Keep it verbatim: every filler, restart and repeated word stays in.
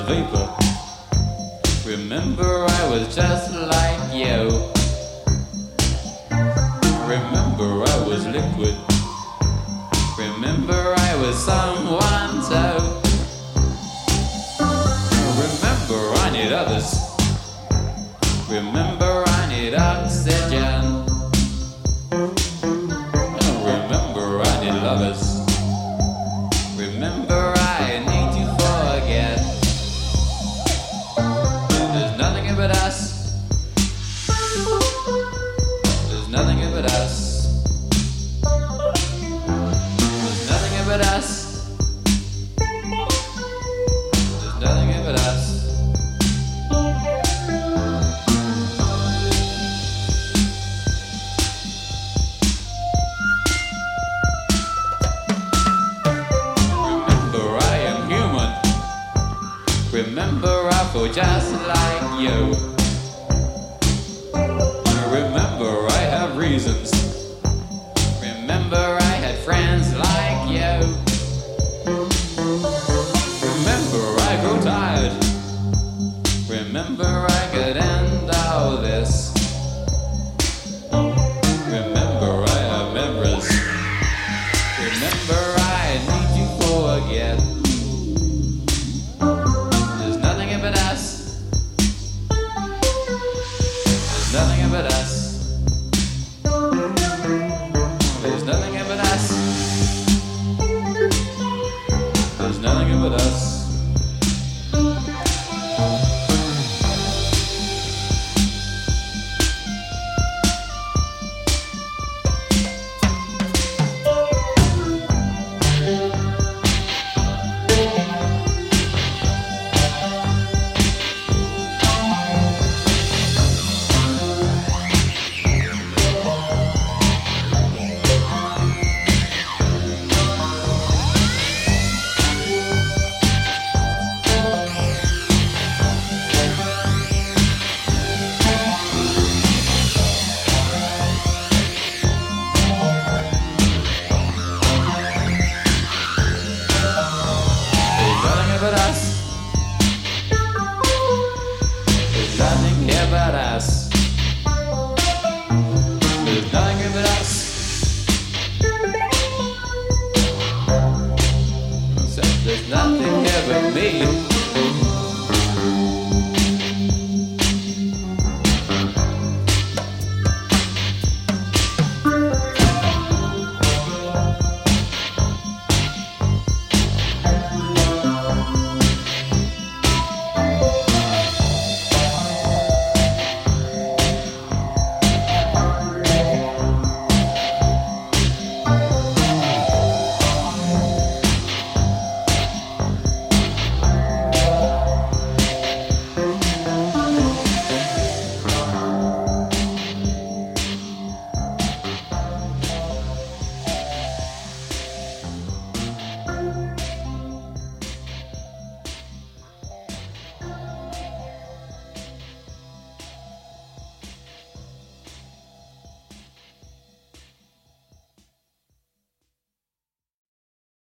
vapor. Remember I was just like you. Remember I was liquid. Remember I was someone too. Remember I need others. Remember I need oxygen. Remember I need lovers. Remember I need to forget. There's nothing but us. There's nothing but us. There's nothing but us. There's nothing but us. Remember I feel just like you.